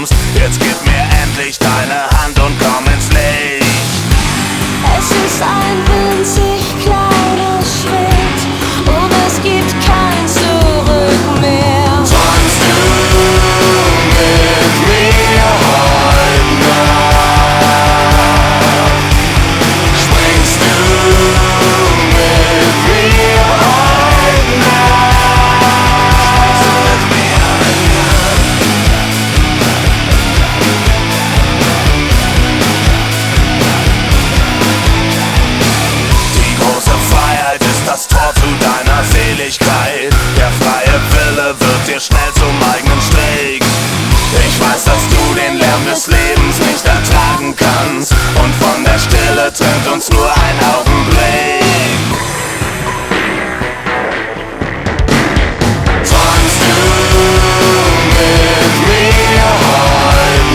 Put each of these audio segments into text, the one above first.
kommst. Jetzt gib mir endlich deine Hand und komm ins Licht. Es ist ein winzig kleiner Schritt und es gibt kein Zurück mehr. Tanzt du mit mir heute Nacht? Springst du mit mir heute Nacht? Die große Freiheit ist das Tor zu deiner Seligkeit. Der freie Wille wird dir schnell zum eigenen Steg. Ich weiß, dass du den Lärm des Lebens nicht ertragen kannst, und von der Stille trennt uns nur ein Augenblick. Tanzt du mit mir heute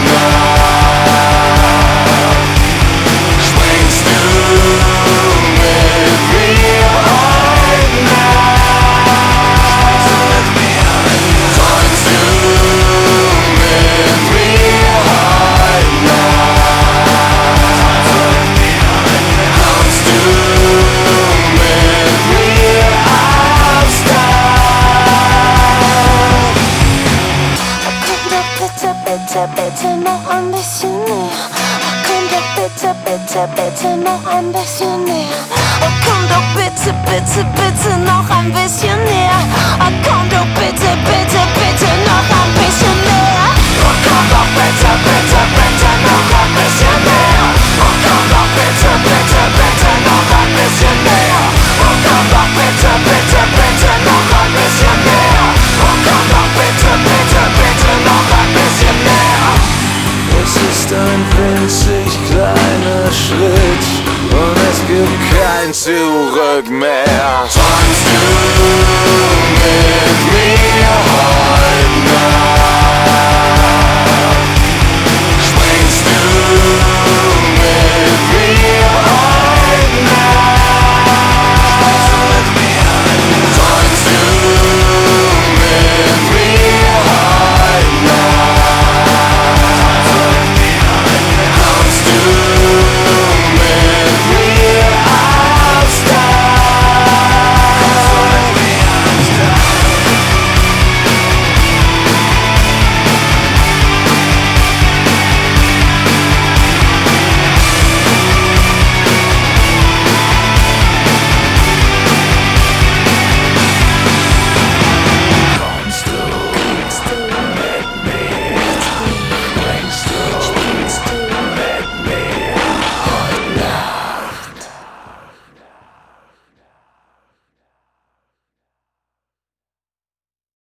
Nacht? Springst du mit mir heute Nacht? Tanzt du mit mir heute Nacht? Kommst du mit mir aufs Dach? Komm doch bitte, bitte, bitte noch ein bisschen näher. Komm doch bitte, bitte, bitte noch ein bisschen näher. Oh, komm doch bitte, bitte, bitte noch ein bisschen näher. Oh, komm doch bitte, bitte, bitte noch ein bisschen näher. Und komm doch bitte, bitte, bitte noch ein bisschen näher. Und komm doch bitte, bitte, bitte noch ein bisschen näher. Und komm doch bitte, bitte, bitte noch ein bisschen näher. Und komm doch bitte, bitte, bitte noch ein bisschen näher. Es ist ein winzig kleiner Schritt und es gibt kein Zurück mehr. Tanzt du mit mir heute